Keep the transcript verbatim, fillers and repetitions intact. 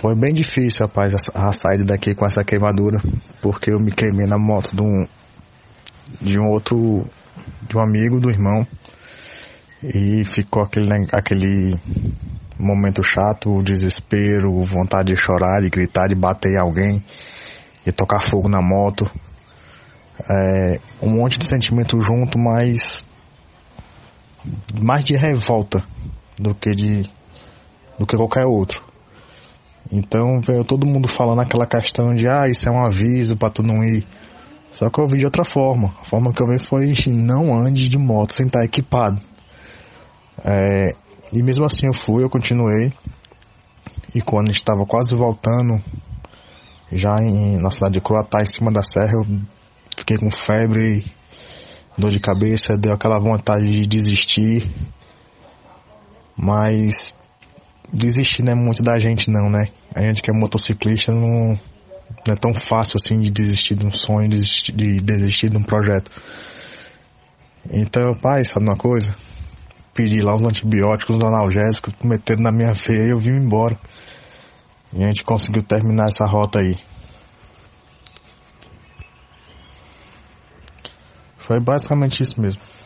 Foi bem difícil, rapaz, a, a saída daqui com essa queimadura, porque eu me queimei na moto de um, de um outro, de um amigo do irmão, e ficou aquele, aquele momento chato, o desespero, vontade de chorar, de gritar, de bater em alguém, de tocar fogo na moto, é, um monte de sentimento junto, mas mais de revolta do que de do que qualquer outro. Então veio todo mundo falando aquela questão de ah, isso é um aviso pra tu não ir. Só que eu vi de outra forma. A forma que eu vi foi não ande de moto sem estar equipado. É, e mesmo assim eu fui, eu continuei. E quando a gente estava quase voltando, já em, na cidade de Croatá, em cima da serra, eu fiquei com febre, dor de cabeça, deu aquela vontade de desistir. Mas desistir não é muito da gente não, né? A gente que é motociclista não, não é tão fácil assim de desistir de um sonho, de desistir de, desistir de um projeto. Então, pai, sabe uma coisa? Pedi lá uns antibióticos, uns analgésicos, meteram na minha veia e eu vim embora. E a gente conseguiu terminar essa rota aí. Foi basicamente isso mesmo.